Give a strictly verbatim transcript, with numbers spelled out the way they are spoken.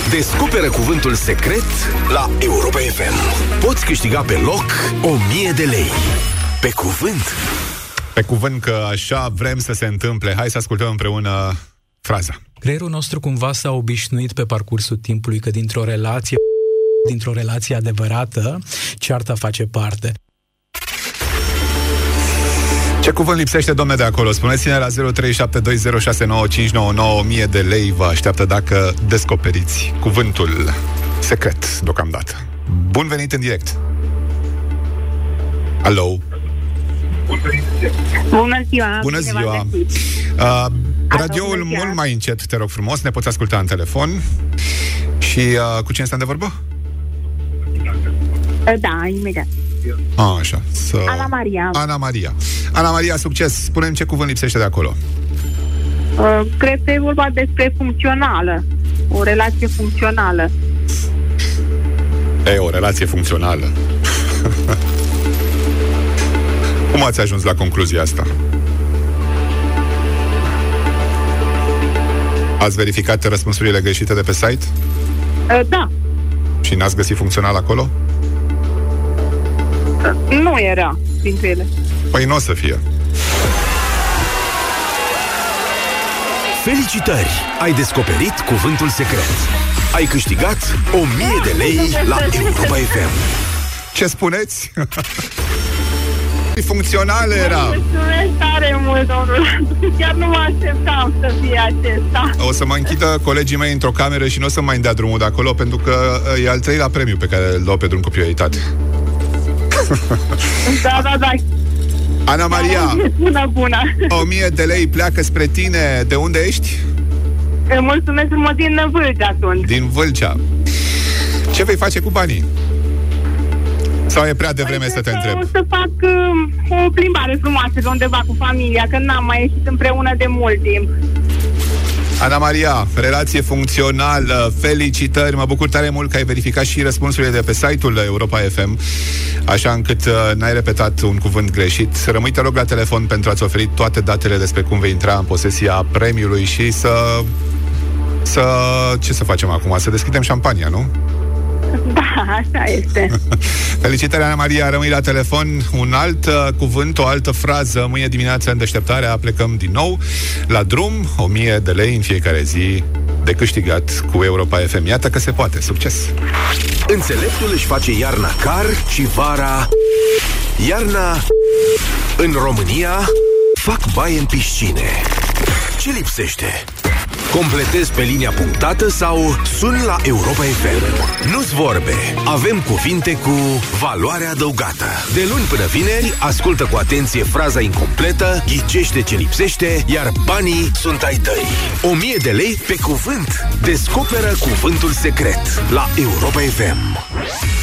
Descoperă cuvântul secret la Europa F M. Poți câștiga pe loc o mie de lei. Pe cuvânt. Pe cuvânt că așa vrem să se întâmple. Hai să ascultăm împreună fraza. Creierul nostru cumva s-a obișnuit pe parcursul timpului că dintr-o relație, dintr-o relație adevărată, cearta face parte. Ce cuvânt lipsește, domne, de acolo? Spuneți-ne la zero trei șapte doi zero șase nouă cinci nouă nouă. o mie de lei vă așteaptă dacă descoperiți cuvântul secret deocamdată. Bun venit în direct. Alo. Bună ziua. Bună ziua. Uh, radioul mult mai încet, te rog frumos. Ne poți asculta în telefon. Și uh, cu cine stăm de vorbă? Da, imediat. A, așa. Să... Ana Maria. Ana Maria. Ana Maria, succes. Spune-mi ce cuvânt lipsește de acolo. Uh, cred că e vorba despre funcțională. O relație funcțională. E, o relație funcțională. Cum ați ajuns la concluzia asta? Ați verificat răspunsurile greșite de pe site? Uh, da. Și n-ați găsit funcțional acolo? Uh, nu era printre ele. Păi nu o să fie. Felicitări! Ai descoperit cuvântul secret. Ai câștigat o mie de lei la Europa F M. Ce spuneți? Funcțional era. Mulțumesc tare mult, domnule. Chiar nu mă așteptam să fie acesta. O să mă închidă colegii mei într-o cameră și nu o să mai dea drumul de acolo, pentru că e al treilea premiu pe care îl dau pe drum cu prioritate. Da, da, da. Ana Maria, bună, bună. o mie de lei pleacă spre tine. De unde ești? Mulțumesc frumos, din Vâlcea sunt. Din Vâlcea. Ce vei face cu banii? Sau e prea devreme păi să te întreb? O să fac uh, o plimbare frumoasă de undeva cu familia, că n-am mai ieșit împreună de mult timp. Ana Maria, relație funcțională, felicitări, mă bucur tare mult că ai verificat și răspunsurile de pe site-ul Europa F M, așa încât uh, n-ai repetat un cuvânt greșit. Rămâi, te rog, la telefon pentru a-ți oferi toate datele despre cum vei intra în posesia premiului și să... să... ce să facem acum? Să deschidem șampania, nu? Da, așa este. Felicitări, Ana Maria, rămâi la telefon. Un alt uh, cuvânt, o altă frază. Mâine dimineață în deșteptarea plecăm din nou la drum. O mie de lei în fiecare zi de câștigat cu Europa F M. Iată că se poate. Succes! Înțeleptul își face iarna car și vara iarna în România fac baie în piscine. Ce lipsește? Completezi pe linia punctată sau suni la Europa F M. Nu-ți vorbe, avem cuvinte cu valoare adăugată. De luni până vineri, ascultă cu atenție fraza incompletă, ghicește ce lipsește, iar banii sunt ai tăi. O mie de lei pe cuvânt. Descoperă cuvântul secret la Europa F M.